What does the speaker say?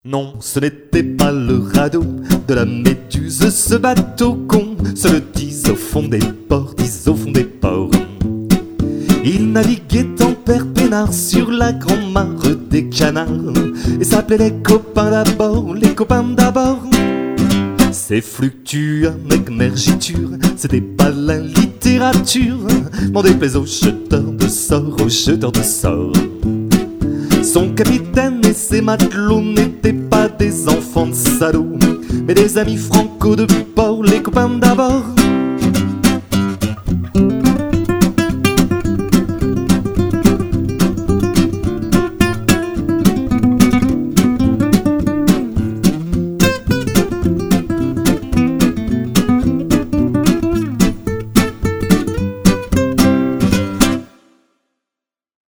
Non, ce n'était pas le radeau de la Méduse, ce bateau qu'on se le dise au fond des ports, dise au fond des ports. Il naviguait en père peinard sur la grande mare des canards et s'appelait les copains d'abord, les copains d'abord. C'est fluctuant avec mergiture, c'était pas la littérature, m'en déplaise aux jeteurs de sorts, aux jeteurs de sorts. Son capitaine et ses matelots n'étaient pas des enfants de salauds, mais des amis franco de port, les copains d'abord.